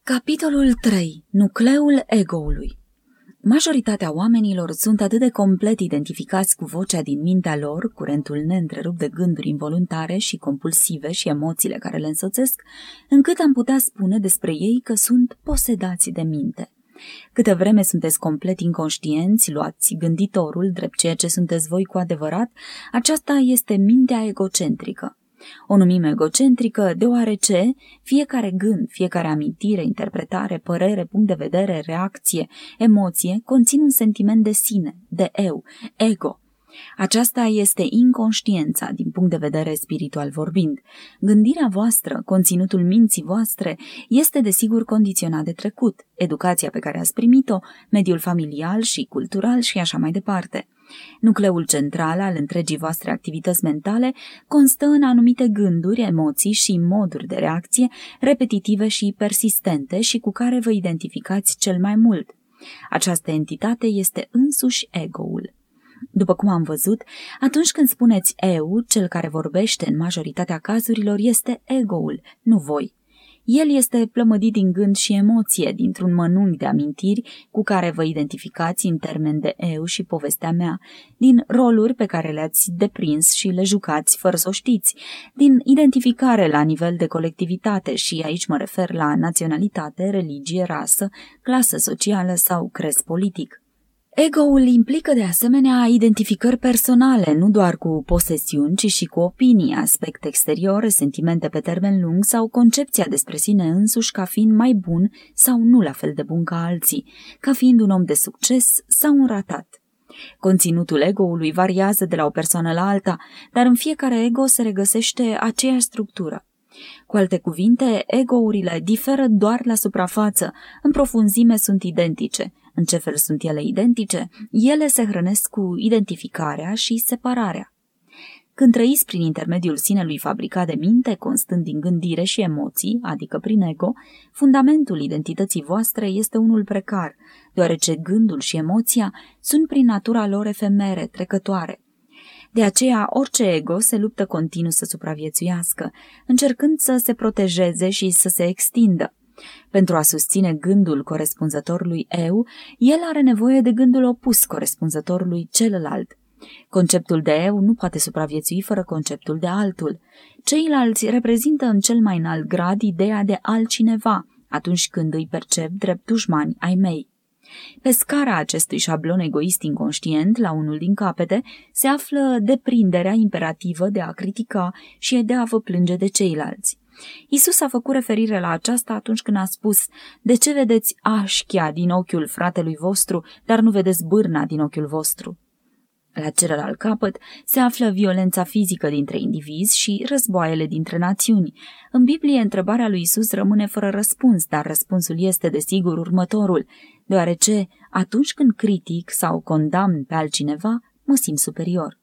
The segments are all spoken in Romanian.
Capitolul 3. Nucleul ego-ului. Majoritatea oamenilor sunt atât de complet identificați cu vocea din mintea lor, curentul neîntrerupt de gânduri involuntare și compulsive și emoțiile care le însoțesc, încât am putea spune despre ei că sunt posedați de minte. Câte vreme sunteți complet inconștienți, luați gânditorul drept ceea ce sunteți voi cu adevărat, aceasta este mintea egocentrică. O numim egocentrică deoarece fiecare gând, fiecare amintire, interpretare, părere, punct de vedere, reacție, emoție conțin un sentiment de sine, de eu, ego. Aceasta este inconștiența din punct de vedere spiritual vorbind. Gândirea voastră, conținutul minții voastre, este desigur condiționat de trecut, educația pe care ați primit-o, mediul familial și cultural și așa mai departe. Nucleul central al întregii voastre activități mentale constă în anumite gânduri, emoții și moduri de reacție repetitive și persistente și cu care vă identificați cel mai mult. Această entitate este însuși ego-ul. După cum am văzut, atunci când spuneți eu, cel care vorbește în majoritatea cazurilor este ego-ul, nu voi. El este plămădit din gând și emoție, dintr-un mănunchi de amintiri cu care vă identificați în termen de eu și povestea mea, din roluri pe care le-ați deprins și le jucați fără să o știți, din identificare la nivel de colectivitate și aici mă refer la naționalitate, religie, rasă, clasă socială sau crez politic. Ego-ul implică de asemenea identificări personale, nu doar cu posesiuni, ci și cu opinii, aspect exterior, sentimente pe termen lung sau concepția despre sine însuși ca fiind mai bun sau nu la fel de bun ca alții, ca fiind un om de succes sau un ratat. Conținutul ego-ului variază de la o persoană la alta, dar în fiecare ego se regăsește aceeași structură. Cu alte cuvinte, ego-urile diferă doar la suprafață, în profunzime sunt identice. În ce fel sunt ele identice? Ele se hrănesc cu identificarea și separarea. Când trăiți prin intermediul sinelui fabricat de minte, constând din gândire și emoții, adică prin ego, fundamentul identității voastre este unul precar, deoarece gândul și emoția sunt prin natura lor efemere, trecătoare. De aceea, orice ego se luptă continuu să supraviețuiască, încercând să se protejeze și să se extindă. Pentru a susține gândul corespunzătorului eu, el are nevoie de gândul opus corespunzătorului celălalt. Conceptul de eu nu poate supraviețui fără conceptul de altul. Ceilalți reprezintă în cel mai înalt grad ideea de altcineva, atunci când îi percep drept dușmani ai mei. Pe scara acestui șablon egoist inconștient, la unul din capete, se află deprinderea imperativă de a critica și de a vă plânge de ceilalți. Iisus a făcut referire la aceasta atunci când a spus: de ce vedeți așchia din ochiul fratelui vostru, dar nu vedeți bârna din ochiul vostru? La celălalt capăt se află violența fizică dintre indivizi și războaiele dintre națiuni. În Biblie, întrebarea lui Iisus rămâne fără răspuns, dar răspunsul este desigur următorul, deoarece atunci când critic sau condamn pe altcineva, mă simt superior.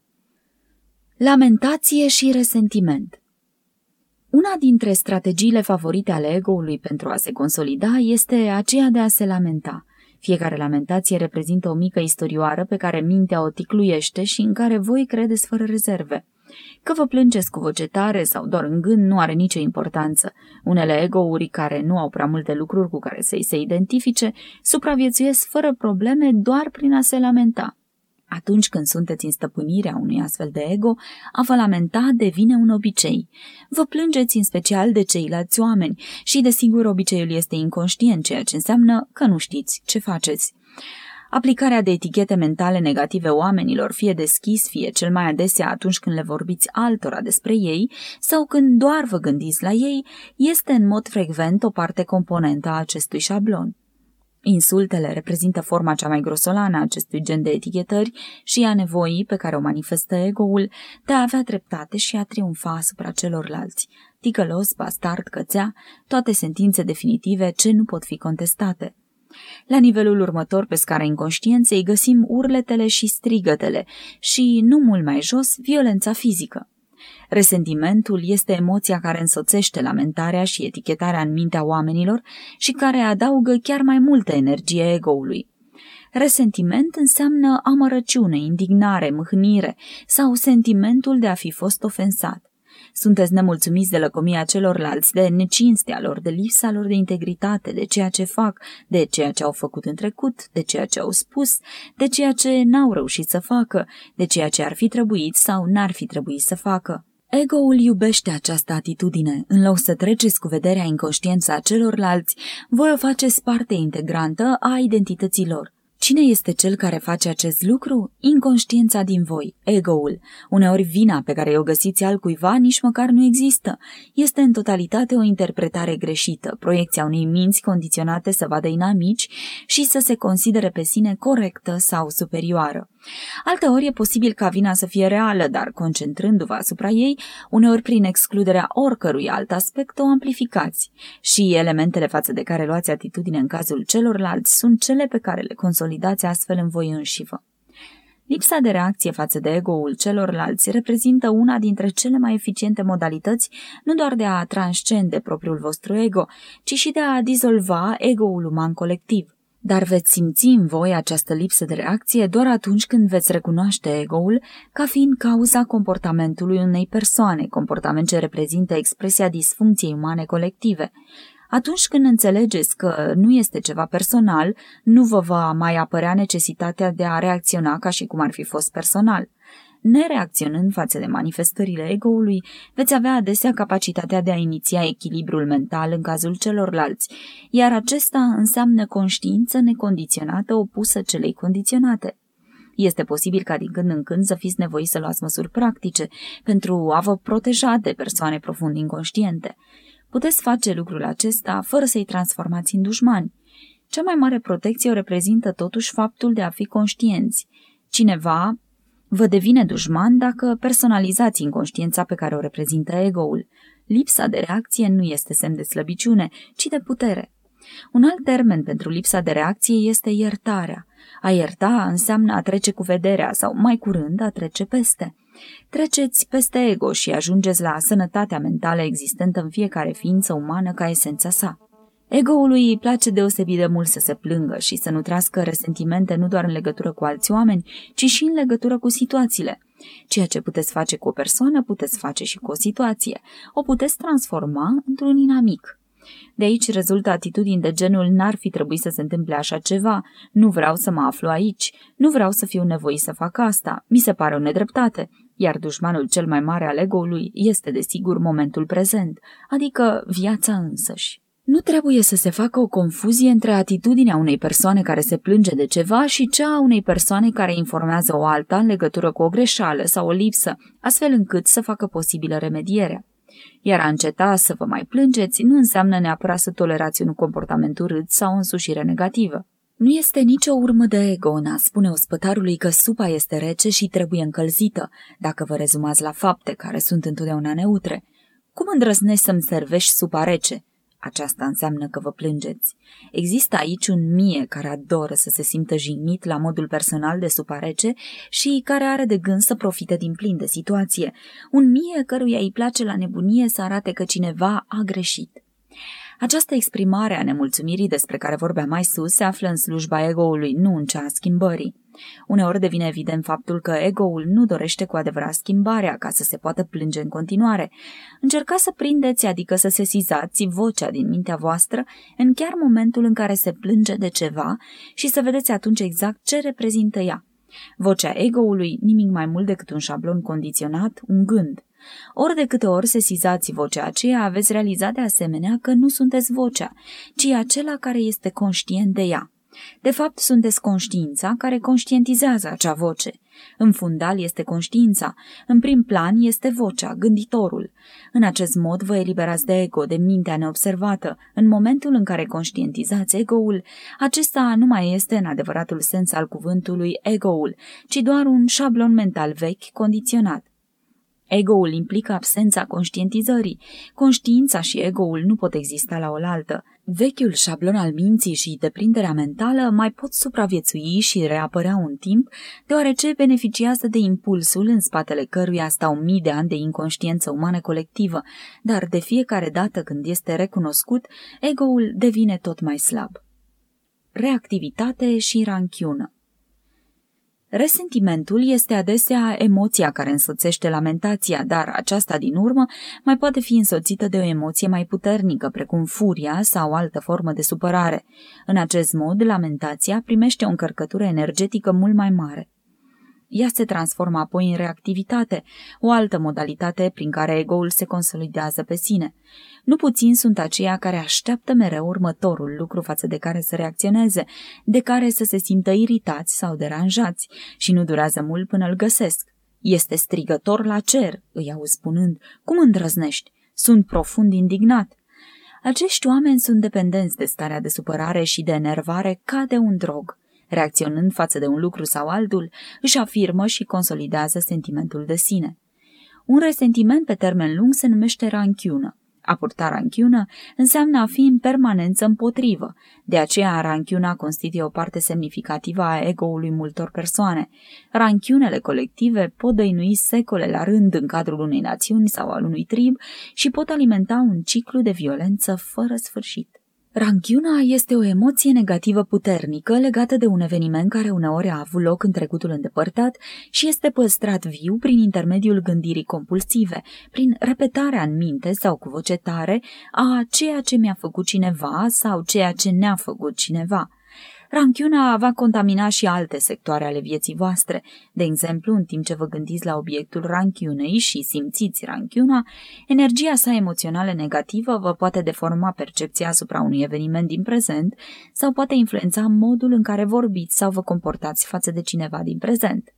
Lamentație și resentiment. Una dintre strategiile favorite ale ego-ului pentru a se consolida este aceea de a se lamenta. Fiecare lamentație reprezintă o mică istorioară pe care mintea o ticluiește și în care voi credeți fără rezerve. Că vă plângeți cu voce tare sau doar în gând nu are nicio importanță. Unele ego-uri care nu au prea multe lucruri cu care să-i se identifice supraviețuiesc fără probleme doar prin a se lamenta. Atunci când sunteți în stăpânirea unui astfel de ego, a vă lamenta devine un obicei. Vă plângeți în special de ceilalți oameni și, desigur, obiceiul este inconștient, ceea ce înseamnă că nu știți ce faceți. Aplicarea de etichete mentale negative oamenilor, fie deschis, fie cel mai adesea atunci când le vorbiți altora despre ei sau când doar vă gândiți la ei, este în mod frecvent o parte componentă a acestui șablon. Insultele reprezintă forma cea mai grosolană a acestui gen de etichetări și a nevoii pe care o manifestă ego-ul de a avea dreptate și a triumfa asupra celorlalți. Ticălos, bastard, cățea, toate sentințe definitive ce nu pot fi contestate. La nivelul următor, pe scara inconștienței, găsim urletele și strigătele și, nu mult mai jos, violența fizică. Resentimentul este emoția care însoțește lamentarea și etichetarea în mintea oamenilor și care adaugă chiar mai multă energie ego-ului. Resentiment înseamnă amărăciune, indignare, mâhnire sau sentimentul de a fi fost ofensat. Sunteți nemulțumiți de lăcomia celorlalți, de necinstea lor, de lipsa lor de integritate, de ceea ce fac, de ceea ce au făcut în trecut, de ceea ce au spus, de ceea ce n-au reușit să facă, de ceea ce ar fi trebuit sau n-ar fi trebuit să facă. Ego-ul iubește această atitudine. În loc să treceți cu vederea inconștiența celorlalți, voi o faceți parte integrantă a identității lor. Cine este cel care face acest lucru? Inconștiența din voi, ego-ul. Uneori vina pe care o găsiți altcuiva nici măcar nu există. Este în totalitate o interpretare greșită, proiecția unei minți condiționate să vadă inamici și să se considere pe sine corectă sau superioară. Alteori e posibil ca vina să fie reală, dar concentrându-vă asupra ei, uneori prin excluderea oricărui alt aspect o amplificați. Și elementele față de care luați atitudine în cazul celorlalți sunt cele pe care le consolidați astfel în voi înșivă. Lipsa de reacție față de ego-ul celorlalți reprezintă una dintre cele mai eficiente modalități nu doar de a transcende propriul vostru ego, ci și de a dizolva ego-ul uman colectiv. Dar veți simți în voi această lipsă de reacție doar atunci când veți recunoaște ego-ul ca fiind cauza comportamentului unei persoane, comportament ce reprezintă expresia disfuncției umane colective. Atunci când înțelegeți că nu este ceva personal, nu vă va mai apărea necesitatea de a reacționa ca și cum ar fi fost personal. Nereacționând față de manifestările ego-ului, veți avea adesea capacitatea de a iniția echilibrul mental în cazul celorlalți, iar acesta înseamnă conștiință necondiționată opusă celei condiționate. Este posibil ca din când în când să fiți nevoiți să luați măsuri practice pentru a vă proteja de persoane profund inconștiente. Puteți face lucrul acesta fără să-i transformați în dușmani. Cea mai mare protecție o reprezintă totuși faptul de a fi conștienți. Cineva vă devine dușman dacă personalizați inconștiența pe care o reprezintă ego-ul. Lipsa de reacție nu este semn de slăbiciune, ci de putere. Un alt termen pentru lipsa de reacție este iertarea. A ierta înseamnă a trece cu vederea sau, mai curând, a trece peste. Treceți peste ego și ajungeți la sănătatea mentală existentă în fiecare ființă umană ca esența sa. Ego-ului îi place deosebit de mult să se plângă și să nu trăiască resentimente nu doar în legătură cu alți oameni, ci și în legătură cu situațiile. Ceea ce puteți face cu o persoană, puteți face și cu o situație. O puteți transforma într-un inamic. De aici rezultă atitudini de genul n-ar fi trebuit să se întâmple așa ceva, nu vreau să mă aflu aici, nu vreau să fiu nevoit să fac asta, mi se pare o nedreptate, iar dușmanul cel mai mare al ego-ului este desigur momentul prezent, adică viața însăși. Nu trebuie să se facă o confuzie între atitudinea unei persoane care se plânge de ceva și cea a unei persoane care informează o alta în legătură cu o greșeală sau o lipsă, astfel încât să facă posibilă remedierea. Iar a înceta să vă mai plângeți nu înseamnă neapărat să tolerați un comportament urât sau o însușire negativă. Nu este nicio urmă de ego în a spune ospătarului că supa este rece și trebuie încălzită, dacă vă rezumați la fapte care sunt întotdeauna neutre. Cum îndrăznești să-mi servești supa rece? Aceasta înseamnă că vă plângeți. Există aici un mie care adoră să se simtă jignit la modul personal de supa rece și care are de gând să profite din plin de situație. Un mie căruia îi place la nebunie să arate că cineva a greșit. Această exprimare a nemulțumirii despre care vorbeam mai sus se află în slujba ego-ului, nu în cea a schimbării. Uneori devine evident faptul că ego-ul nu dorește cu adevărat schimbarea ca să se poată plânge în continuare. Încercați să prindeți, adică să sesizați vocea din mintea voastră în chiar momentul în care se plânge de ceva și să vedeți atunci exact ce reprezintă ea. Vocea ego-ului, nimic mai mult decât un șablon condiționat, un gând. Ori de câte ori sesizați vocea aceea, aveți realizat de asemenea că nu sunteți vocea, ci acela care este conștient de ea. De fapt, sunteți conștiința care conștientizează acea voce. În fundal este conștiința, în prim plan este vocea, gânditorul. În acest mod vă eliberați de ego, de mintea neobservată. În momentul în care conștientizați ego-ul, acesta nu mai este în adevăratul sens al cuvântului ego-ul, ci doar un șablon mental vechi, condiționat. Ego-ul implică absența conștientizării. Conștiința și ego-ul nu pot exista la oaltă. Vechiul șablon al minții și deprinderea mentală mai pot supraviețui și reapărea un timp, deoarece beneficiază de impulsul în spatele căruia stau mii de ani de inconștiență umană colectivă, dar de fiecare dată când este recunoscut, ego-ul devine tot mai slab. Reactivitate și ranchiună. Resentimentul este adesea emoția care însoțește lamentația, dar aceasta din urmă mai poate fi însoțită de o emoție mai puternică, precum furia sau altă formă de supărare. În acest mod, lamentația primește o încărcătură energetică mult mai mare. Ea se transformă apoi în reactivitate, o altă modalitate prin care ego-ul se consolidează pe sine. Nu puțini sunt aceia care așteaptă mereu următorul lucru față de care să reacționeze, de care să se simtă iritați sau deranjați și nu durează mult până îl găsesc. Este strigător la cer, îi auzi spunând, cum îndrăznești? Sunt profund indignat. Acești oameni sunt dependenți de starea de supărare și de enervare ca de un drog. Reacționând față de un lucru sau altul, își afirmă și consolidează sentimentul de sine. Un resentiment pe termen lung se numește ranchiună. A purta ranchiună înseamnă a fi în permanență împotrivă, de aceea ranchiuna constituie o parte semnificativă a ego-ului multor persoane. Ranchiunele colective pot dăinui secole la rând în cadrul unei națiuni sau al unui trib și pot alimenta un ciclu de violență fără sfârșit. Ranchiuna este o emoție negativă puternică legată de un eveniment care uneori a avut loc în trecutul îndepărtat și este păstrat viu prin intermediul gândirii compulsive, prin repetarea în minte sau cu voce tare a ceea ce mi-a făcut cineva sau ceea ce ne-a făcut cineva. Ranchiuna va contamina și alte sectoare ale vieții voastre. De exemplu, în timp ce vă gândiți la obiectul ranchiunei și simțiți ranchiuna, energia sa emoțională negativă vă poate deforma percepția asupra unui eveniment din prezent sau poate influența modul în care vorbiți sau vă comportați față de cineva din prezent.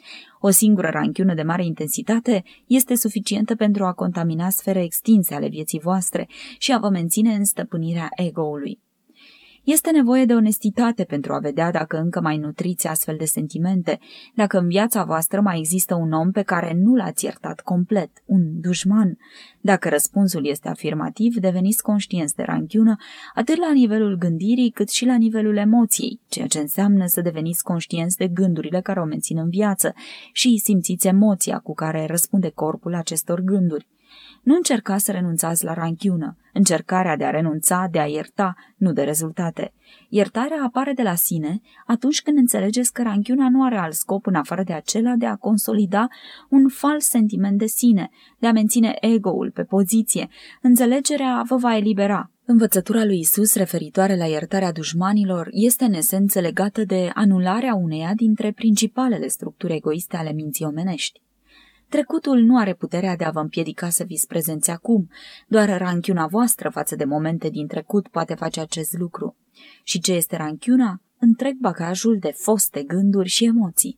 O singură ranchiună de mare intensitate este suficientă pentru a contamina sfere extinse ale vieții voastre și a vă menține în stăpânirea ego-ului. Este nevoie de onestitate pentru a vedea dacă încă mai nutriți astfel de sentimente, dacă în viața voastră mai există un om pe care nu l-ați iertat complet, un dușman. Dacă răspunsul este afirmativ, deveniți conștienți de ranchiună atât la nivelul gândirii cât și la nivelul emoției, ceea ce înseamnă să deveniți conștienți de gândurile care o mențin în viață și simțiți emoția cu care răspunde corpul acestor gânduri. Nu încercați să renunțați la ranchiună. Încercarea de a renunța, de a ierta, nu de rezultate. Iertarea apare de la sine atunci când înțelegeți că ranchiuna nu are alt scop în afară de acela de a consolida un fals sentiment de sine, de a menține ego-ul pe poziție. Înțelegerea vă va elibera. Învățătura lui Isus referitoare la iertarea dușmanilor este în esență legată de anularea uneia dintre principalele structuri egoiste ale minții omenești. Trecutul nu are puterea de a vă împiedica să fiți prezenți acum, doar ranchiuna voastră față de momente din trecut poate face acest lucru. Și ce este ranchiuna? Întreg bagajul de foste gânduri și emoții.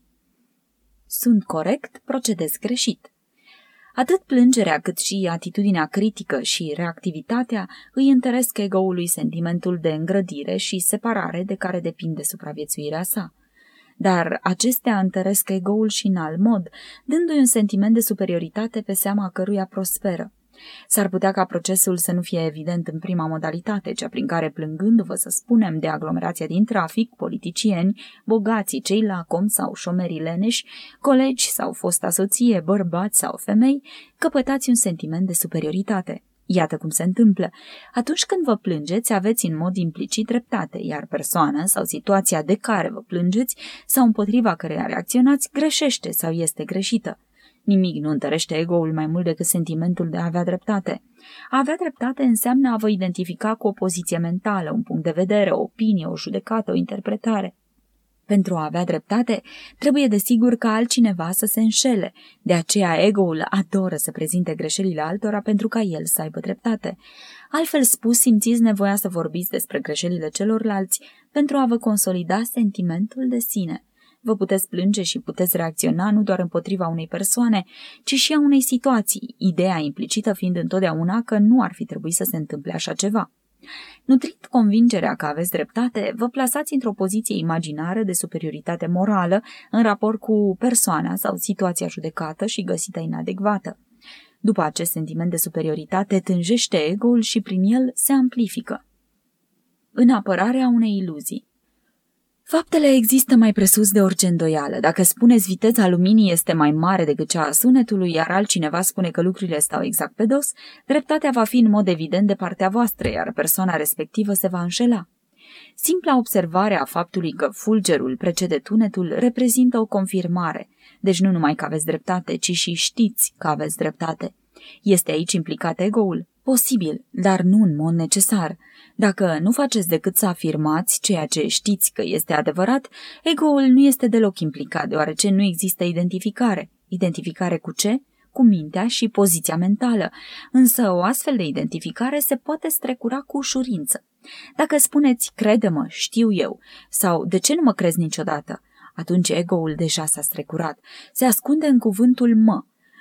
Sunt corect, procedez greșit. Atât plângerea cât și atitudinea critică și reactivitatea îi întăresc ego-ului sentimentul de îngrădire și separare de care depinde supraviețuirea sa. Dar acestea întăresc ego-ul și în alt mod, dându-i un sentiment de superioritate pe seama căruia prosperă. S-ar putea ca procesul să nu fie evident în prima modalitate, cea prin care, plângându-vă, să spunem, de aglomerația din trafic, politicieni, bogații, cei lacom sau șomerii leneși, colegi sau fosta soție, bărbați sau femei, căpătați un sentiment de superioritate. Iată cum se întâmplă. Atunci când vă plângeți, aveți în mod implicit dreptate, iar persoana sau situația de care vă plângeți sau împotriva căreia reacționați greșește sau este greșită. Nimic nu întărește ego-ul mai mult decât sentimentul de a avea dreptate. A avea dreptate înseamnă a vă identifica cu o poziție mentală, un punct de vedere, o opinie, o judecată, o interpretare. Pentru a avea dreptate, trebuie desigur ca altcineva să se înșele, de aceea ego-ul adoră să prezinte greșelile altora pentru ca el să aibă dreptate. Altfel spus, simțiți nevoia să vorbiți despre greșelile celorlalți pentru a vă consolida sentimentul de sine. Vă puteți plânge și puteți reacționa nu doar împotriva unei persoane, ci și a unei situații, ideea implicită fiind întotdeauna că nu ar fi trebuit să se întâmple așa ceva. Nutrind convingerea că aveți dreptate, vă plasați într-o poziție imaginară de superioritate morală în raport cu persoana sau situația judecată și găsită inadecvată. După acest sentiment de superioritate tânjește ego-ul și prin el se amplifică. În apărarea unei iluzii. Faptele există mai presus de orice îndoială. Dacă spuneți viteza luminii este mai mare decât cea a sunetului, iar altcineva spune că lucrurile stau exact pe dos, dreptatea va fi în mod evident de partea voastră, iar persoana respectivă se va înșela. Simpla observare a faptului că fulgerul precede tunetul reprezintă o confirmare, deci nu numai că aveți dreptate, ci și știți că aveți dreptate. Este aici implicat ego-ul? Posibil, dar nu în mod necesar. Dacă nu faceți decât să afirmați ceea ce știți că este adevărat, ego-ul nu este deloc implicat, deoarece nu există identificare. Identificare cu ce? Cu mintea și poziția mentală, însă o astfel de identificare se poate strecura cu ușurință. Dacă spuneți, crede-mă, știu eu, sau de ce nu mă crezi niciodată, atunci ego-ul deja s-a strecurat, se ascunde în cuvântul mă.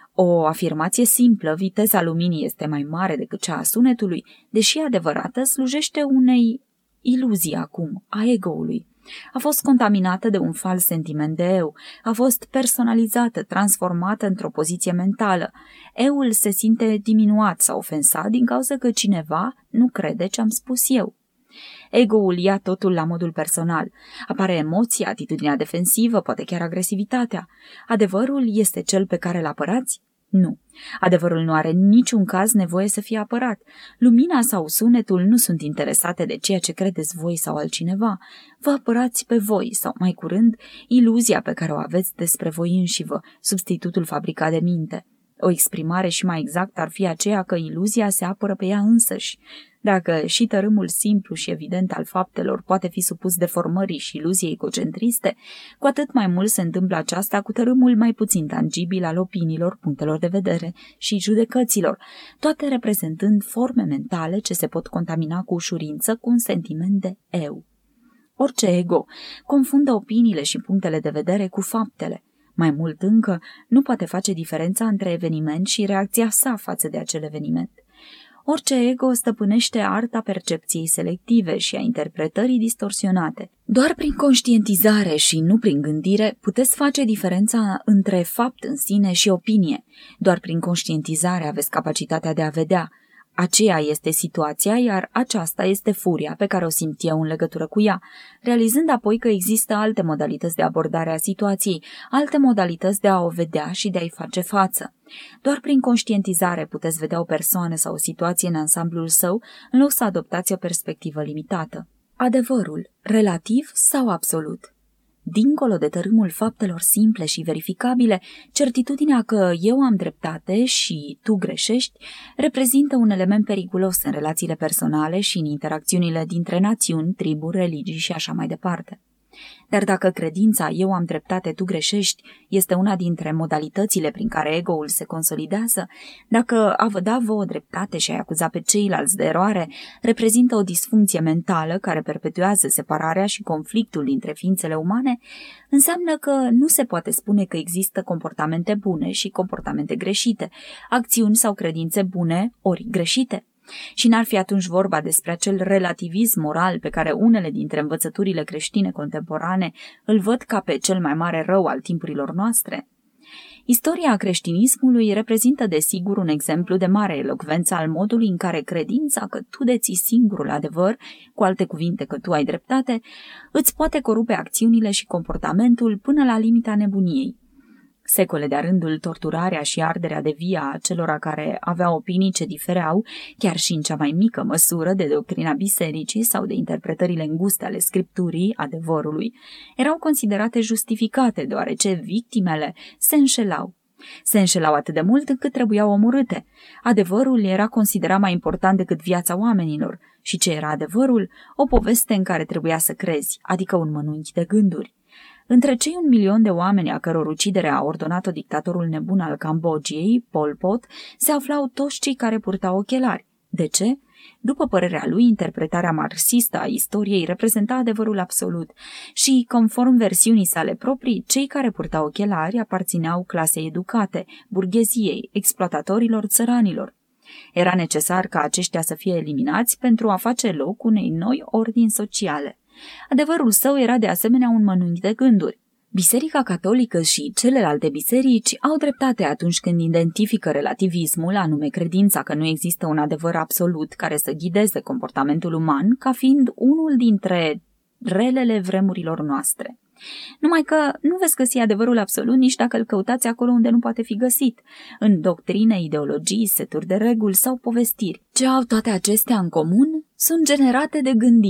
O afirmație simplă, viteza luminii este mai mare decât cea a sunetului, deși adevărată, slujește unei iluzii acum, a ego-ului. A fost contaminată de un fals sentiment de eu, a fost personalizată, transformată într-o poziție mentală. Eu-ul se simte diminuat sau ofensat din cauza că cineva nu crede ce am spus eu. Ego-ul ia totul la modul personal. Apare emoția, atitudinea defensivă, poate chiar agresivitatea. Adevărul este cel pe care îl apărați? Nu. Adevărul nu are în niciun caz nevoie să fie apărat. Lumina sau sunetul nu sunt interesate de ceea ce credeți voi sau altcineva. Vă apărați pe voi sau, mai curând, iluzia pe care o aveți despre voi înșivă, substitutul fabricat de minte. O exprimare și mai exact ar fi aceea că iluzia se apără pe ea însăși. Dacă și tărâmul simplu și evident al faptelor poate fi supus deformării și iluziei egocentriste, cu atât mai mult se întâmplă aceasta cu tărâmul mai puțin tangibil al opiniilor, punctelor de vedere și judecăților, toate reprezentând forme mentale ce se pot contamina cu ușurință cu un sentiment de eu. Orice ego confundă opiniile și punctele de vedere cu faptele. Mai mult încă, nu poate face diferența între eveniment și reacția sa față de acel eveniment. Orice ego stăpânește arta percepției selective și a interpretării distorsionate. Doar prin conștientizare și nu prin gândire puteți face diferența între fapt în sine și opinie. Doar prin conștientizare aveți capacitatea de a vedea. Aceea este situația, iar aceasta este furia pe care o simt eu în legătură cu ea, realizând apoi că există alte modalități de abordare a situației, alte modalități de a o vedea și de a-i face față. Doar prin conștientizare puteți vedea o persoană sau o situație în ansamblul său, în loc să adoptați o perspectivă limitată. Adevărul, relativ sau absolut? Dincolo de tărâmul faptelor simple și verificabile, certitudinea că eu am dreptate și tu greșești reprezintă un element periculos în relațiile personale și în interacțiunile dintre națiuni, triburi, religii și așa mai departe. Dar dacă credința eu am dreptate, tu greșești este una dintre modalitățile prin care ego-ul se consolidează, dacă a vă da vouă dreptate și a acuza pe ceilalți de eroare reprezintă o disfuncție mentală care perpetuează separarea și conflictul dintre ființele umane, înseamnă că nu se poate spune că există comportamente bune și comportamente greșite, acțiuni sau credințe bune ori greșite. Și n-ar fi atunci vorba despre acel relativism moral pe care unele dintre învățăturile creștine contemporane îl văd ca pe cel mai mare rău al timpurilor noastre? Istoria creștinismului reprezintă desigur un exemplu de mare elocvență al modului în care credința că tu deții singurul adevăr, cu alte cuvinte că tu ai dreptate, îți poate corupe acțiunile și comportamentul până la limita nebuniei. Secole de-a rândul torturarea și arderea de vii a celora care aveau opinii ce difereau, chiar și în cea mai mică măsură, de doctrina bisericii sau de interpretările înguste ale scripturii, adevărului, erau considerate justificate, deoarece victimele se înșelau. Se înșelau atât de mult încât trebuiau omorâte. Adevărul era considerat mai important decât viața oamenilor. Și ce era adevărul? O poveste în care trebuia să crezi, adică un mănunchi de gânduri. Între cei 1 milion de oameni a căror ucidere a ordonat-o dictatorul nebun al Cambodgiei, Pol Pot, se aflau toți cei care purtau ochelari. De ce? După părerea lui, interpretarea marxistă a istoriei reprezenta adevărul absolut și, conform versiunii sale proprii, cei care purtau ochelari aparțineau clasei educate, burgheziei, exploatatorilor, țăranilor. Era necesar ca aceștia să fie eliminați pentru a face loc unei noi ordini sociale. Adevărul său era de asemenea un mănunchi de gânduri. Biserica catolică și celelalte biserici au dreptate atunci când identifică relativismul, anume credința că nu există un adevăr absolut care să ghideze comportamentul uman, ca fiind unul dintre relele vremurilor noastre. Numai că nu veți găsi adevărul absolut nici dacă îl căutați acolo unde nu poate fi găsit, în doctrine, ideologii, seturi de reguli sau povestiri. Ce au toate acestea în comun? Sunt generate de gândire.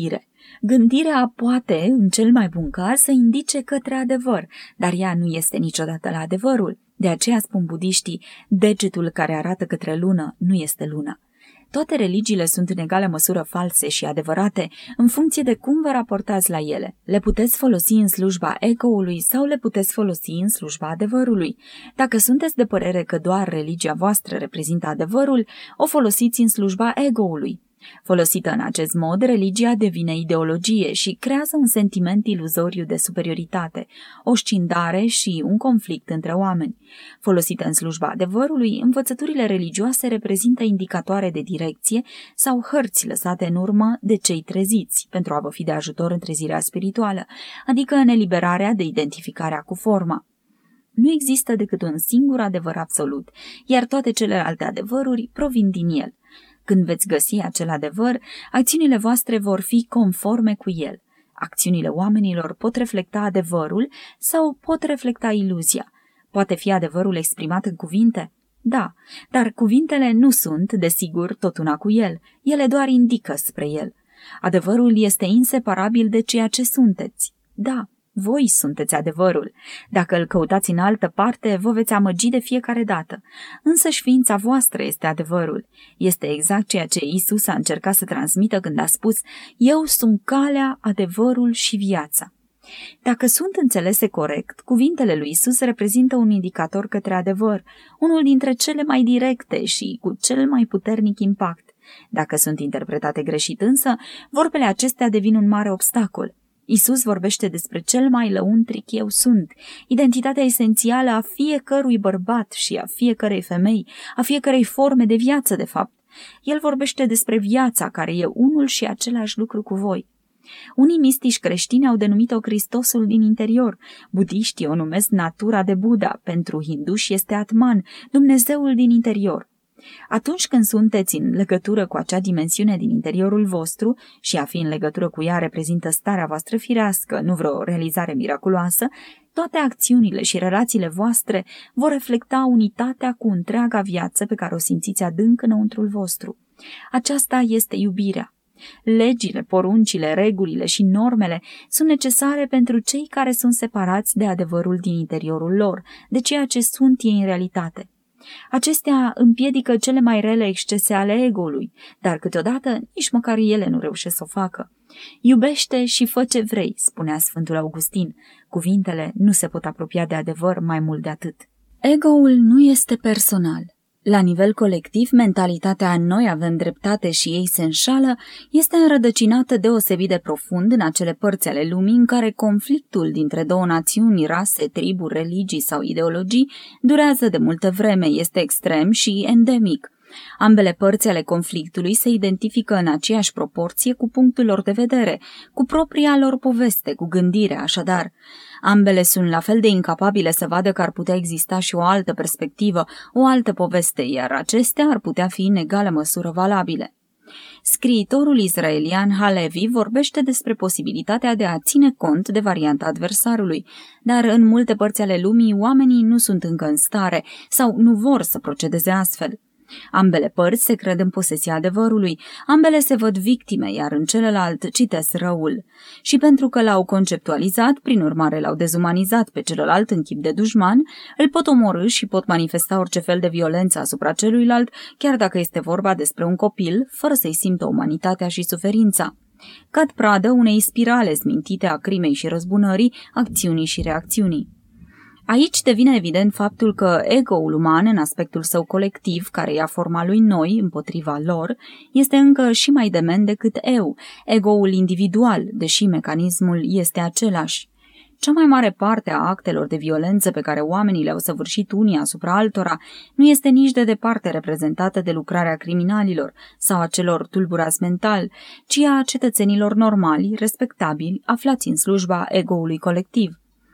Gândirea poate, în cel mai bun caz, să indice către adevăr, dar ea nu este niciodată la adevărul. De aceea spun budiștii, degetul care arată către lună nu este luna. Toate religiile sunt în egală măsură false și adevărate în funcție de cum vă raportați la ele. Le puteți folosi în slujba ego-ului sau le puteți folosi în slujba adevărului. Dacă sunteți de părere că doar religia voastră reprezintă adevărul, o folosiți în slujba ego-ului. Folosită în acest mod, religia devine ideologie și creează un sentiment iluzoriu de superioritate, o scindare și un conflict între oameni. Folosită în slujba adevărului, învățăturile religioase reprezintă indicatoare de direcție sau hărți lăsate în urmă de cei treziți pentru a vă fi de ajutor în trezirea spirituală, adică în eliberarea de identificarea cu forma. Nu există decât un singur adevăr absolut, iar toate celelalte adevăruri provin din el. Când veți găsi acel adevăr, acțiunile voastre vor fi conforme cu el. Acțiunile oamenilor pot reflecta adevărul sau pot reflecta iluzia. Poate fi adevărul exprimat în cuvinte? Da, dar cuvintele nu sunt, desigur, tot una cu el. Ele doar indică spre el. Adevărul este inseparabil de ceea ce sunteți. Da, voi sunteți adevărul. Dacă îl căutați în altă parte, vă veți amăgi de fiecare dată. Însăși ființa voastră este adevărul. Este exact ceea ce Isus a încercat să transmită când a spus: Eu sunt calea, adevărul și viața. Dacă sunt înțelese corect, cuvintele lui Isus reprezintă un indicator către adevăr, unul dintre cele mai directe și cu cel mai puternic impact. Dacă sunt interpretate greșit însă, vorbele acestea devin un mare obstacol. Isus vorbește despre cel mai lăuntric eu sunt, identitatea esențială a fiecărui bărbat și a fiecărei femei, a fiecărei forme de viață, de fapt. El vorbește despre viața care e unul și același lucru cu voi. Unii mistici creștini au denumit-o Hristosul din interior, budiștii o numesc natura de Buddha, pentru hinduși este Atman, Dumnezeul din interior. Atunci când sunteți în legătură cu acea dimensiune din interiorul vostru și a fi în legătură cu ea reprezintă starea voastră firească, nu vreo realizare miraculoasă, toate acțiunile și relațiile voastre vor reflecta unitatea cu întreaga viață pe care o simțiți adânc înăuntrul vostru. Aceasta este iubirea. Legile, poruncile, regulile și normele sunt necesare pentru cei care sunt separați de adevărul din interiorul lor, de ceea ce sunt ei în realitate. Acestea împiedică cele mai rele excese ale ego-ului, dar câteodată nici măcar ele nu reușesc să o facă. Iubește și fă ce vrei, spunea Sfântul Augustin. Cuvintele nu se pot apropia de adevăr mai mult de atât. Ego-ul nu este personal. La nivel colectiv, mentalitatea noi avem dreptate și ei se înșală este înrădăcinată deosebit de profund în acele părți ale lumii în care conflictul dintre două națiuni, rase, triburi, religii sau ideologii durează de multă vreme, este extrem și endemic. Ambele părți ale conflictului se identifică în aceeași proporție cu punctul lor de vedere, cu propria lor poveste, cu gândirea, așadar. Ambele sunt la fel de incapabile să vadă că ar putea exista și o altă perspectivă, o altă poveste, iar acestea ar putea fi în egală măsură valabile. Scriitorul israelian Halevi vorbește despre posibilitatea de a ține cont de varianta adversarului, dar în multe părți ale lumii oamenii nu sunt încă în stare sau nu vor să procedeze astfel. Ambele părți se cred în posesia adevărului, ambele se văd victime, iar în celălalt citesc răul. Și pentru că l-au conceptualizat, prin urmare l-au dezumanizat pe celălalt în chip de dușman, îl pot omorî și pot manifesta orice fel de violență asupra celuilalt, chiar dacă este vorba despre un copil, fără să-i simtă umanitatea și suferința. Cad pradă unei spirale smintite a crimei și răzbunării, acțiunii și reacțiunii. Aici devine evident faptul că ego-ul uman, în aspectul său colectiv, care ia forma lui noi împotriva lor, este încă și mai dement decât eu, ego-ul individual, deși mecanismul este același. Cea mai mare parte a actelor de violență pe care oamenii le-au săvârșit unii asupra altora nu este nici de departe reprezentată de lucrarea criminalilor sau a celor tulburați mental, ci a cetățenilor normali, respectabili, aflați în slujba ego-ului colectiv.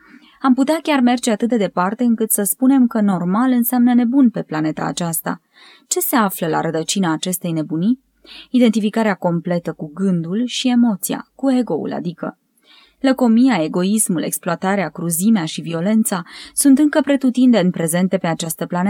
Am putea chiar merge atât de departe încât să spunem că normal înseamnă nebun pe planeta aceasta. Ce se află la rădăcina acestei nebunii? Identificarea completă cu gândul și emoția, cu ego-ul, adică. Lăcomia, egoismul, exploatarea, cruzimea și violența sunt încă pretutindeni prezente pe această planetă.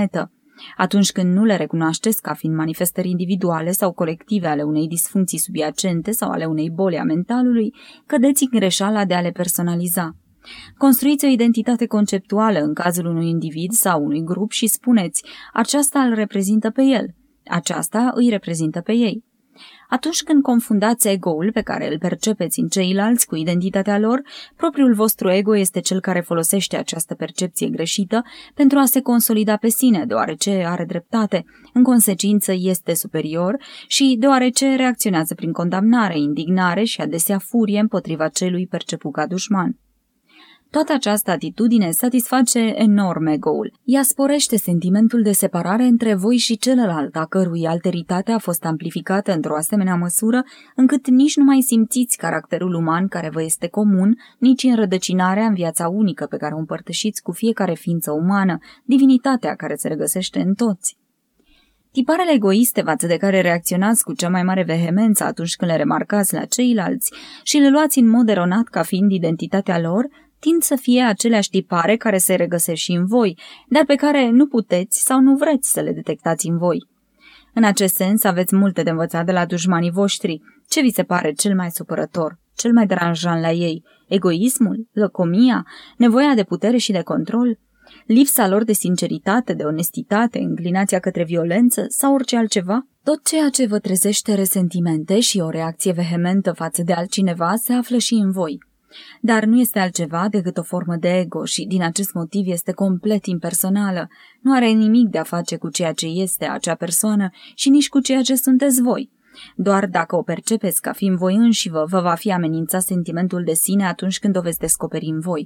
Atunci când nu le recunoașteți ca fiind manifestări individuale sau colective ale unei disfuncții subiacente sau ale unei boli a mentalului, cădeți în greșeala de a le personaliza. Construiți o identitate conceptuală în cazul unui individ sau unui grup și spuneți, aceasta îl reprezintă pe el, aceasta îi reprezintă pe ei. Atunci când confundați ego-ul pe care îl percepeți în ceilalți cu identitatea lor, propriul vostru ego este cel care folosește această percepție greșită pentru a se consolida pe sine, deoarece are dreptate, în consecință este superior și deoarece reacționează prin condamnare, indignare și adesea furie împotriva celui perceput ca dușman. Toată această atitudine satisface enorm ego-ul. Ea sporește sentimentul de separare între voi și celălalt, a cărui alteritate a fost amplificată într-o asemenea măsură, încât nici nu mai simțiți caracterul uman care vă este comun, nici înrădăcinarea în viața unică pe care o împărtășiți cu fiecare ființă umană, divinitatea care se regăsește în toți. Tiparele egoiste față de care reacționați cu cea mai mare vehemență atunci când le remarcați la ceilalți și le luați în mod eronat ca fiind identitatea lor, tind să fie aceleași tipare care se regăsesc și în voi, dar pe care nu puteți sau nu vreți să le detectați în voi. În acest sens aveți multe de învățat de la dușmanii voștri. Ce vi se pare cel mai supărător, cel mai deranjant la ei? Egoismul? Lăcomia? Nevoia de putere și de control? Lipsa lor de sinceritate, de onestitate, înclinația către violență sau orice altceva? Tot ceea ce vă trezește resentimente și o reacție vehementă față de altcineva se află și în voi. Dar nu este altceva decât o formă de ego și din acest motiv este complet impersonală, nu are nimic de a face cu ceea ce este acea persoană și nici cu ceea ce sunteți voi. Doar dacă o percepeți ca fiind voi înșivă, vă va fi amenințat sentimentul de sine atunci când o veți descoperi în voi.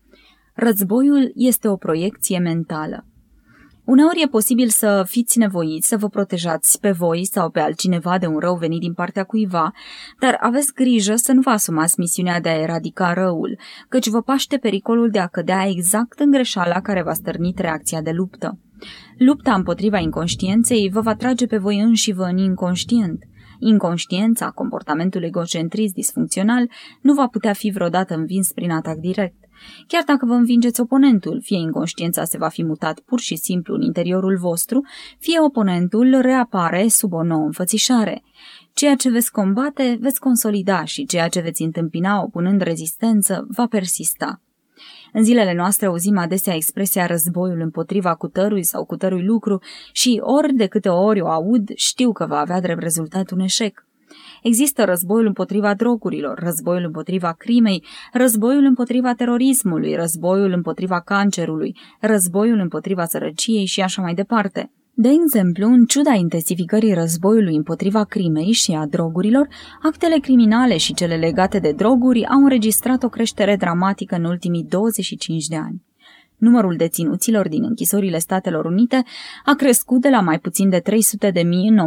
Războiul este o proiecție mentală. Uneori e posibil să fiți nevoiți să vă protejați pe voi sau pe altcineva de un rău venit din partea cuiva, dar aveți grijă să nu vă asumați misiunea de a eradica răul, căci vă paște pericolul de a cădea exact în greșeala care v-a stârnit reacția de luptă. Lupta împotriva inconștienței vă va trage pe voi înșivă în inconștient. Inconștiența, comportamentul egocentrist disfuncțional, nu va putea fi vreodată învins prin atac direct. Chiar dacă vă învingeți oponentul, fie inconștiența se va fi mutat pur și simplu în interiorul vostru, fie oponentul reapare sub o nouă înfățișare. Ceea ce veți combate, veți consolida și ceea ce veți întâmpina opunând rezistență, va persista. În zilele noastre auzim adesea expresia războiul împotriva cutărui sau cutărui lucru și ori de câte ori o aud, știu că va avea drept rezultat un eșec. Există războiul împotriva drogurilor, războiul împotriva crimei, războiul împotriva terorismului, războiul împotriva cancerului, războiul împotriva sărăciei și așa mai departe. De exemplu, în ciuda intensificării războiului împotriva crimei și a drogurilor, actele criminale și cele legate de droguri au înregistrat o creștere dramatică în ultimii 25 de ani. Numărul deținuților din închisorile Statelor Unite a crescut de la mai puțin de 300.000 în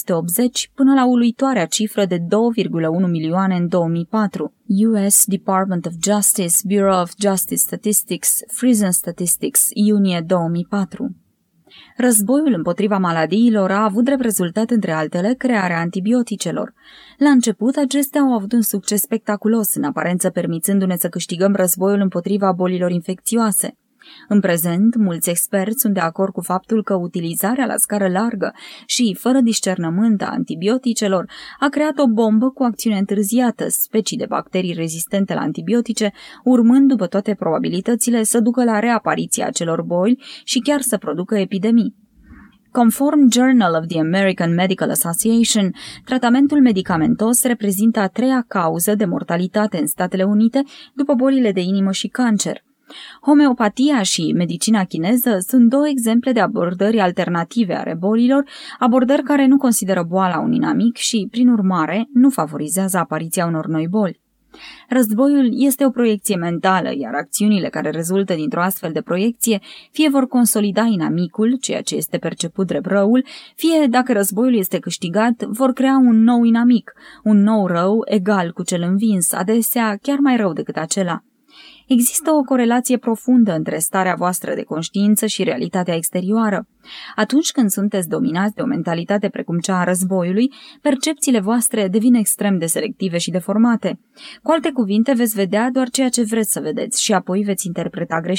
1980 până la uluitoarea cifră de 2,1 milioane în 2004. US Department of Justice, Bureau of Justice Statistics, Prison Statistics, iunie 2004. Războiul împotriva maladiilor a avut drept rezultat, între altele, crearea antibioticelor. La început, acestea au avut un succes spectaculos, în aparență permițându-ne să câștigăm războiul împotriva bolilor infecțioase. În prezent, mulți experți sunt de acord cu faptul că utilizarea la scară largă și fără discernământ a antibioticelor a creat o bombă cu acțiune întârziată, specii de bacterii rezistente la antibiotice, urmând după toate probabilitățile să ducă la reapariția acelor boli și chiar să producă epidemii. Conform Journal of the American Medical Association, tratamentul medicamentos reprezintă a treia cauză de mortalitate în Statele Unite după bolile de inimă și cancer. Homeopatia și medicina chineză sunt două exemple de abordări alternative ale bolilor, abordări care nu consideră boala un inamic și, prin urmare, nu favorizează apariția unor noi boli. Războiul este o proiecție mentală, iar acțiunile care rezultă dintr-o astfel de proiecție fie vor consolida inamicul, ceea ce este perceput drept răul, fie, dacă războiul este câștigat, vor crea un nou inamic, un nou rău egal cu cel învins, adesea chiar mai rău decât acela. Există o corelație profundă între starea voastră de conștiință și realitatea exterioară. Atunci când sunteți dominați de o mentalitate precum cea a războiului, percepțiile voastre devin extrem de selective și deformate. Cu alte cuvinte, veți vedea doar ceea ce vreți să vedeți și apoi veți interpreta greșit.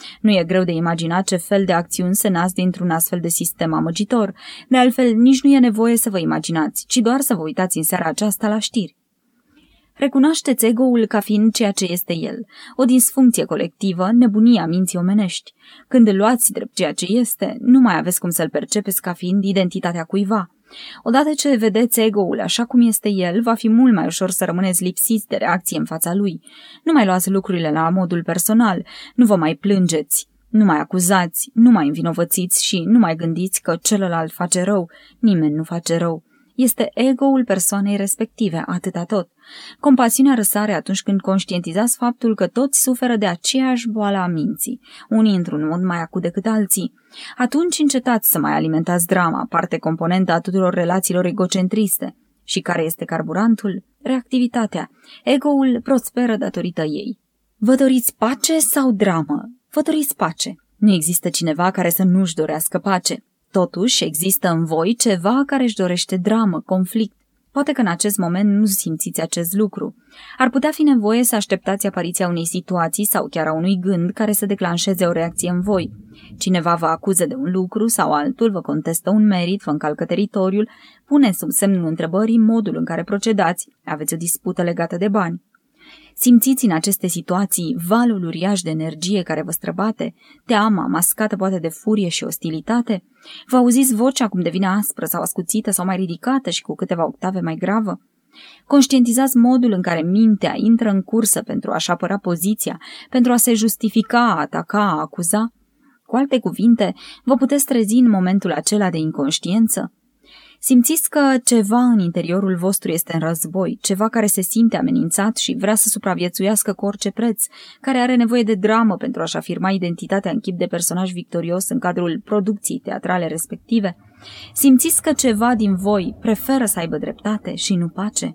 Nu e greu de imaginat ce fel de acțiuni se nasc dintr-un astfel de sistem amăgitor. De altfel, nici nu e nevoie să vă imaginați, ci doar să vă uitați în seara aceasta la știri. Recunoașteți ego-ul ca fiind ceea ce este el, o disfuncție colectivă, nebunia minții omenești. Când îl luați drept ceea ce este, nu mai aveți cum să-l percepeți ca fiind identitatea cuiva. Odată ce vedeți ego-ul așa cum este el, va fi mult mai ușor să rămâneți lipsiți de reacție în fața lui. Nu mai luați lucrurile la modul personal, nu vă mai plângeți, nu mai acuzați, nu mai învinovățiți și nu mai gândiți că celălalt face rău. Nimeni nu face rău. Este ego-ul persoanei respective, atâta tot. Compasiunea răsare atunci când conștientizați faptul că toți suferă de aceeași boală a minții, unii într-un mod mai acut decât alții. Atunci încetați să mai alimentați drama, parte componentă a tuturor relațiilor egocentriste. Și care este carburantul? Reactivitatea. Ego-ul prosperă datorită ei. Vă doriți pace sau dramă? Vă doriți pace. Nu există cineva care să nu-și dorească pace. Totuși, există în voi ceva care își dorește dramă, conflict. Poate că în acest moment nu simțiți acest lucru. Ar putea fi nevoie să așteptați apariția unei situații sau chiar a unui gând care să declanșeze o reacție în voi. Cineva vă acuză de un lucru sau altul, vă contestă un merit, vă încalcă teritoriul, pune sub semnul întrebării modul în care procedați, aveți o dispută legată de bani. Simțiți în aceste situații valul uriaș de energie care vă străbate, teama mascată poate de furie și ostilitate? Vă auziți vocea cum devine aspră sau ascuțită sau mai ridicată și cu câteva octave mai gravă? Conștientizați modul în care mintea intră în cursă pentru a-și apăra poziția, pentru a se justifica, a ataca, a acuza? Cu alte cuvinte, vă puteți trezi în momentul acela de inconștiență? Simțiți că ceva în interiorul vostru este în război, ceva care se simte amenințat și vrea să supraviețuiască cu orice preț, care are nevoie de dramă pentru a-și afirma identitatea în chip de personaj victorios în cadrul producției teatrale respective? Simțiți că ceva din voi preferă să aibă dreptate și nu pace?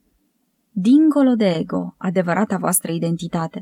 Dincolo de ego, adevărata voastră identitate.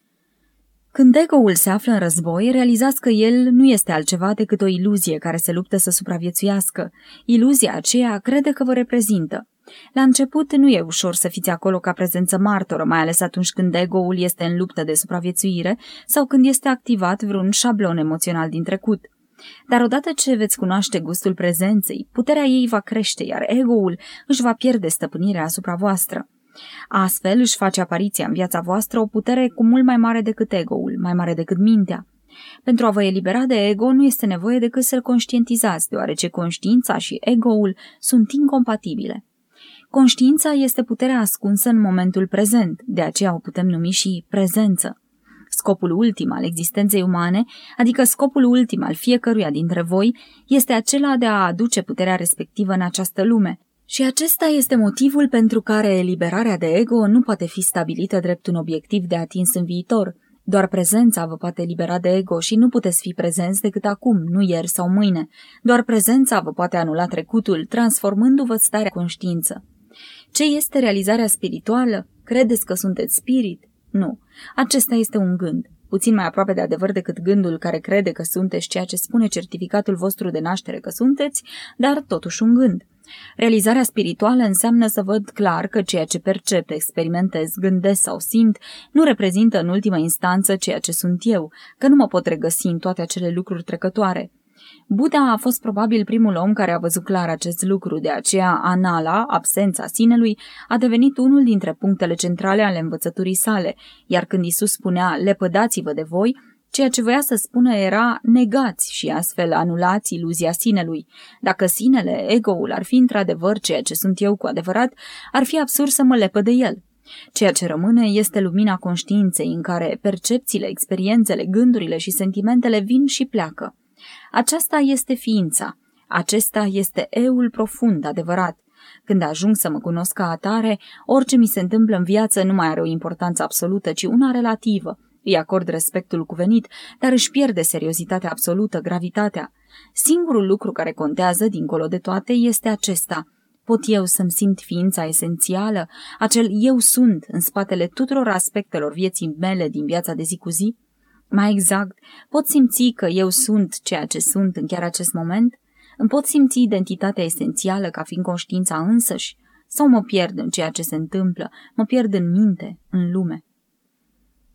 Când ego-ul se află în război, realizați că el nu este altceva decât o iluzie care se luptă să supraviețuiască. Iluzia aceea crede că vă reprezintă. La început nu e ușor să fiți acolo ca prezență martoră, mai ales atunci când ego-ul este în luptă de supraviețuire sau când este activat vreun șablon emoțional din trecut. Dar odată ce veți cunoaște gustul prezenței, puterea ei va crește, iar ego-ul își va pierde stăpânirea asupra voastră. Astfel își face apariția în viața voastră o putere cu mult mai mare decât ego-ul, mai mare decât mintea. Pentru a vă elibera de ego nu este nevoie decât să-l conștientizați, deoarece conștiința și ego-ul sunt incompatibile. Conștiința este puterea ascunsă în momentul prezent, de aceea o putem numi și prezență. Scopul ultim al existenței umane, adică scopul ultim al fiecăruia dintre voi, este acela de a aduce puterea respectivă în această lume. Și acesta este motivul pentru care eliberarea de ego nu poate fi stabilită drept un obiectiv de atins în viitor. Doar prezența vă poate elibera de ego și nu puteți fi prezenți decât acum, nu ieri sau mâine. Doar prezența vă poate anula trecutul, transformându-vă starea conștiință. Ce este realizarea spirituală? Credeți că sunteți spirit? Nu. Acesta este un gând. Puțin mai aproape de adevăr decât gândul care crede că sunteți ceea ce spune certificatul vostru de naștere că sunteți, dar totuși un gând. Realizarea spirituală înseamnă să văd clar că ceea ce percep, experimentez, gândesc sau simt nu reprezintă în ultimă instanță ceea ce sunt eu, că nu mă pot regăsi în toate acele lucruri trecătoare. Buddha a fost probabil primul om care a văzut clar acest lucru, de aceea anala, absența sinelui, a devenit unul dintre punctele centrale ale învățăturii sale, iar când Iisus spunea lepădați-vă de voi, ceea ce voia să spună era negați și astfel anulați iluzia sinelui. Dacă sinele, ego-ul, ar fi într-adevăr ceea ce sunt eu cu adevărat, ar fi absurd să mă lepăd de el. Ceea ce rămâne este lumina conștiinței în care percepțiile, experiențele, gândurile și sentimentele vin și pleacă. Aceasta este ființa. Acesta este eul profund, adevărat. Când ajung să mă cunosc ca atare, orice mi se întâmplă în viață nu mai are o importanță absolută, ci una relativă. Îi acord respectul cuvenit, dar își pierde seriozitatea absolută, gravitatea. Singurul lucru care contează, dincolo de toate, este acesta. Pot eu să-mi simt ființa esențială, acel eu sunt în spatele tuturor aspectelor vieții mele din viața de zi cu zi? Mai exact, pot simți că eu sunt ceea ce sunt în chiar acest moment? Îmi pot simți identitatea esențială ca fiind conștiința însăși? Sau mă pierd în ceea ce se întâmplă, mă pierd în minte, în lume?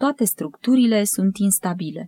toate structurile sunt instabile.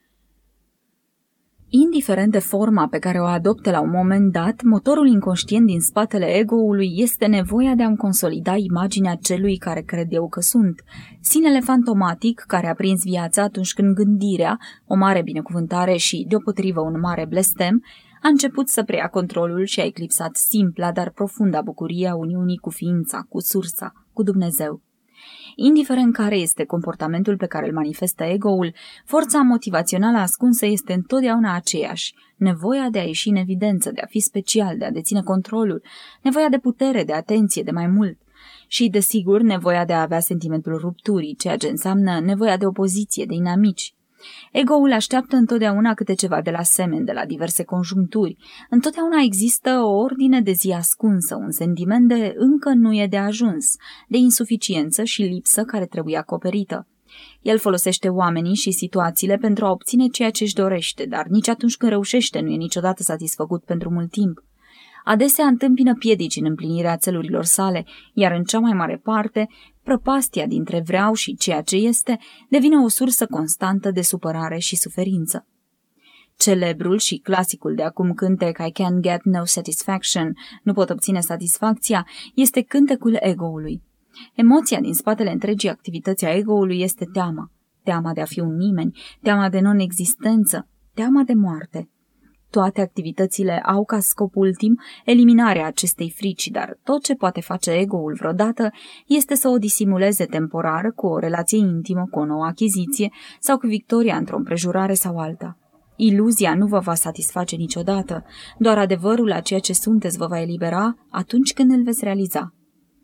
Indiferent de forma pe care o adoptă la un moment dat, motorul inconștient din spatele ego-ului este nevoia de a-mi consolida imaginea celui care cred eu că sunt, sinele fantomatic care a prins viața atunci când gândirea, o mare binecuvântare și, deopotrivă, un mare blestem, a început să preia controlul și a eclipsat simpla, dar profunda bucurie a uniunii cu ființa, cu sursa, cu Dumnezeu. Indiferent care este comportamentul pe care îl manifestă ego-ul, forța motivațională ascunsă este întotdeauna aceeași, nevoia de a ieși în evidență, de a fi special, de a deține controlul, nevoia de putere, de atenție, de mai mult și, desigur, nevoia de a avea sentimentul rupturii, ceea ce înseamnă nevoia de opoziție, de inamici. Ego-ul așteaptă întotdeauna câte ceva de la semeni, de la diverse conjuncturi. Întotdeauna există o ordine de zi ascunsă, un sentiment de încă nu e de ajuns, de insuficiență și lipsă care trebuie acoperită. El folosește oamenii și situațiile pentru a obține ceea ce își dorește, dar nici atunci când reușește nu e niciodată satisfăcut pentru mult timp. Adesea întâmpină piedici în împlinirea țelurilor sale, iar în cea mai mare parte, prăpastia dintre vreau și ceea ce este devine o sursă constantă de supărare și suferință. Celebrul și clasicul de acum cântec I can't get no satisfaction, nu pot obține satisfacția, este cântecul ego-ului. Emoția din spatele întregii activități a ego-ului este teama. Teama de a fi un nimeni, teama de non-existență, teama de moarte. Toate activitățile au ca scop ultim eliminarea acestei frici, dar tot ce poate face ego-ul vreodată este să o disimuleze temporar cu o relație intimă, cu o nouă achiziție sau cu victoria într-o împrejurare sau alta. Iluzia nu vă va satisface niciodată, doar adevărul a ceea ce sunteți vă va elibera atunci când îl veți realiza.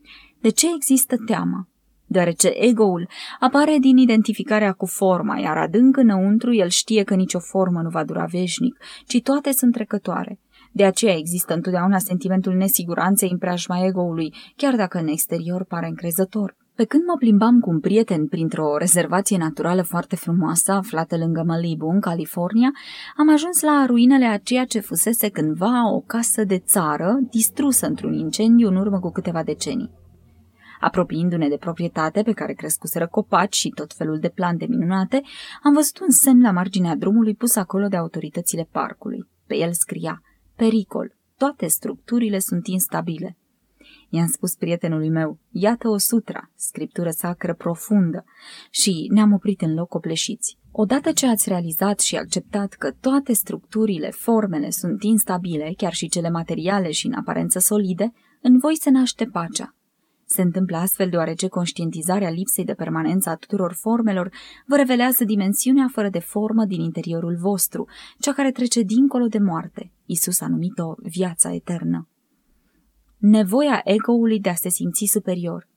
De ce există teama? Deoarece ego-ul apare din identificarea cu forma, iar adânc înăuntru el știe că nicio formă nu va dura veșnic, ci toate sunt trecătoare. De aceea există întotdeauna sentimentul nesiguranței în preajma ego-ului, chiar dacă în exterior pare încrezător. Pe când mă plimbam cu un prieten printr-o rezervație naturală foarte frumoasă aflată lângă Malibu, în California, am ajuns la ruinele a ceea ce fusese cândva o casă de țară distrusă într-un incendiu în urmă cu câteva decenii. Apropiindu-ne de proprietate pe care crescuseră copaci și tot felul de plante minunate, am văzut un semn la marginea drumului pus acolo de autoritățile parcului. Pe el scria: pericol, toate structurile sunt instabile. I-am spus prietenului meu: iată o sutra, scriptură sacră profundă, și ne-am oprit în loc copleșiți. Odată ce ați realizat și acceptat că toate structurile, formele sunt instabile, chiar și cele materiale și în aparență solide, în voi se naște pacea. Se întâmplă astfel deoarece conștientizarea lipsei de permanență a tuturor formelor vă revelează dimensiunea fără de formă din interiorul vostru, cea care trece dincolo de moarte. Iisus a numit-o viața eternă. Nevoia ego-ului de a se simți superior.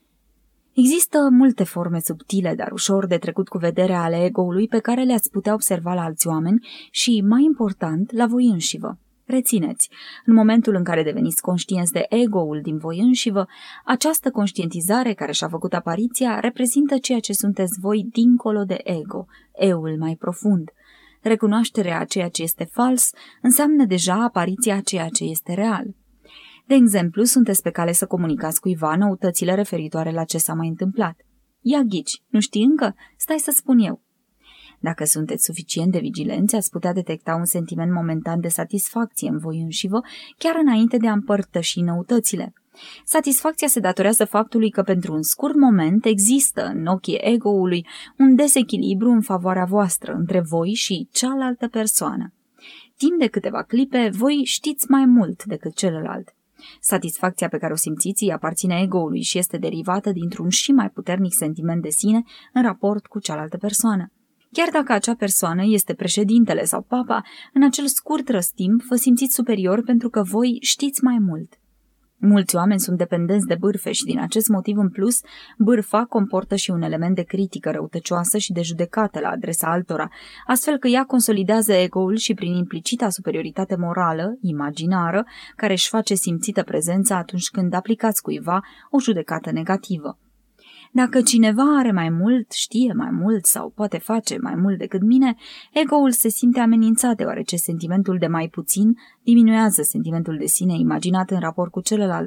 Există multe forme subtile, dar ușor de trecut cu vederea ale ego-ului pe care le-ați putea observa la alți oameni și, mai important, la voi înșivă. Rețineți, în momentul în care deveniți conștienți de ego-ul din voi înșivă, această conștientizare care și-a făcut apariția reprezintă ceea ce sunteți voi dincolo de ego, eul mai profund. Recunoașterea a ceea ce este fals înseamnă deja apariția a ceea ce este real. De exemplu, sunteți pe cale să comunicați cuiva noutățile referitoare la ce s-a mai întâmplat. Ia ghici, nu știi încă? Stai să spun eu. Dacă sunteți suficient de vigilenți, ați putea detecta un sentiment momentan de satisfacție în voi înșivă, chiar înainte de a împărtăși noutățile. Satisfacția se datorează faptului că pentru un scurt moment există în ochii ego-ului un dezechilibru în favoarea voastră între voi și cealaltă persoană. Timp de câteva clipe, voi știți mai mult decât celălalt. Satisfacția pe care o simțiți îi aparține ego-ului și este derivată dintr-un și mai puternic sentiment de sine în raport cu cealaltă persoană. Chiar dacă acea persoană este președintele sau papa, în acel scurt răstimp vă simțiți superior pentru că voi știți mai mult. Mulți oameni sunt dependenți de bârfe și din acest motiv în plus, bârfa comportă și un element de critică răutăcioasă și de judecată la adresa altora, astfel că ea consolidează ego-ul și prin implicita superioritate morală, imaginară, care își face simțită prezența atunci când aplicați cuiva o judecată negativă. Dacă cineva are mai mult, știe mai mult sau poate face mai mult decât mine, ego-ul se simte amenințat deoarece sentimentul de mai puțin diminuează sentimentul de sine imaginat în raport cu celălalt.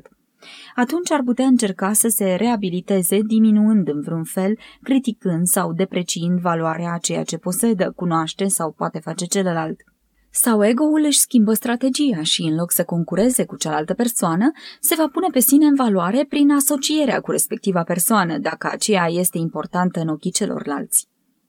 Atunci ar putea încerca să se reabiliteze, diminuând în vreun fel, criticând sau depreciind valoarea a ceea ce posedă, cunoaște sau poate face celălalt. Sau ego-ul își schimbă strategia și, în loc să concureze cu cealaltă persoană, se va pune pe sine în valoare prin asocierea cu respectiva persoană, dacă aceea este importantă în ochii celorlalți.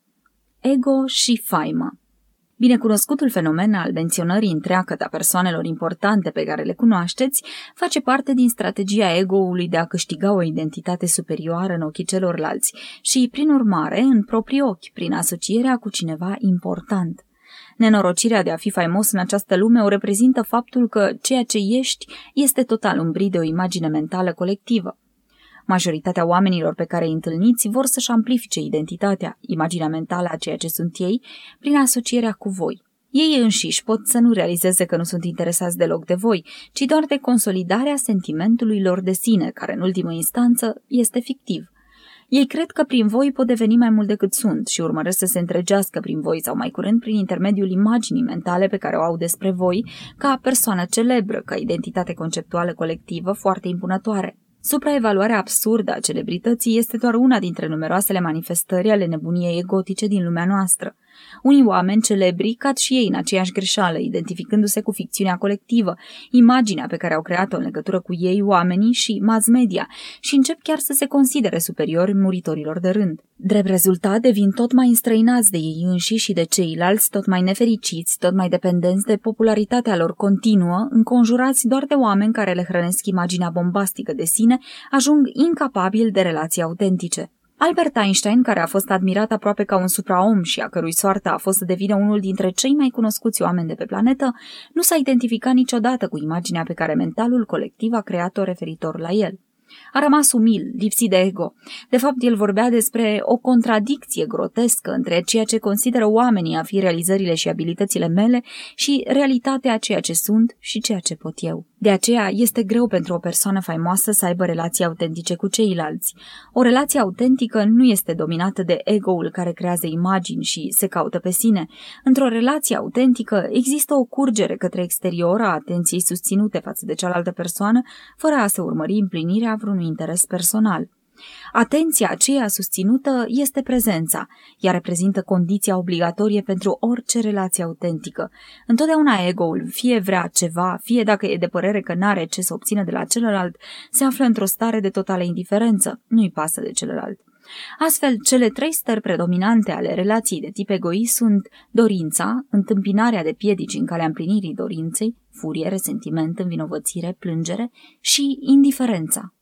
Ego și faimă. Binecunoscutul fenomen al menționării întreagăt a persoanelor importante pe care le cunoașteți face parte din strategia ego-ului de a câștiga o identitate superioară în ochii celorlalți și, prin urmare, în proprii ochi, prin asocierea cu cineva important. Nenorocirea de a fi faimos în această lume o reprezintă faptul că ceea ce ești este total umbrit de o imagine mentală colectivă. Majoritatea oamenilor pe care îi întâlniți vor să-și amplifice identitatea, imaginea mentală a ceea ce sunt ei, prin asocierea cu voi. Ei înșiși pot să nu realizeze că nu sunt interesați deloc de voi, ci doar de consolidarea sentimentului lor de sine, care în ultimă instanță este fictiv. Ei cred că prin voi pot deveni mai mult decât sunt și urmăresc să se întregească prin voi sau mai curând prin intermediul imaginii mentale pe care o au despre voi ca persoană celebră, ca identitate conceptuală colectivă foarte impunătoare. Supraevaluarea absurdă a celebrității este doar una dintre numeroasele manifestări ale nebuniei egotice din lumea noastră. Unii oameni celebri cad și ei în aceeași greșeală, identificându-se cu ficțiunea colectivă, imaginea pe care au creat-o în legătură cu ei, oamenii și mass media, și încep chiar să se considere superiori muritorilor de rând. Drept rezultat, devin tot mai înstrăinați de ei înșiși și de ceilalți, tot mai nefericiți, tot mai dependenți de popularitatea lor continuă, înconjurați doar de oameni care le hrănesc imaginea bombastică de sine, ajung incapabili de relații autentice. Albert Einstein, care a fost admirat aproape ca un supraom și a cărui soartă a fost să devină unul dintre cei mai cunoscuți oameni de pe planetă, nu s-a identificat niciodată cu imaginea pe care mentalul colectiv a creat-o referitor la el. A rămas umil, lipsit de ego. De fapt, el vorbea despre o contradicție grotescă între ceea ce consideră oamenii a fi realizările și abilitățile mele și realitatea a ceea ce sunt și ceea ce pot eu. De aceea este greu pentru o persoană faimoasă să aibă relații autentice cu ceilalți. O relație autentică nu este dominată de ego-ul care creează imagini și se caută pe sine. Într-o relație autentică există o curgere către exterior a atenției susținute față de cealaltă persoană, fără a se urmări împlinirea vreunui interes personal. Atenția aceea susținută este prezența, ea reprezintă condiția obligatorie pentru orice relație autentică. Întotdeauna ego-ul, fie vrea ceva, fie dacă e de părere că n-are ce să obțină de la celălalt, se află într-o stare de totală indiferență, nu-i pasă de celălalt. Astfel, cele 3 stări predominante ale relației de tip egoist sunt dorința, întâmpinarea de piedici în calea împlinirii dorinței, furie, resentiment, învinovățire, plângere și indiferența.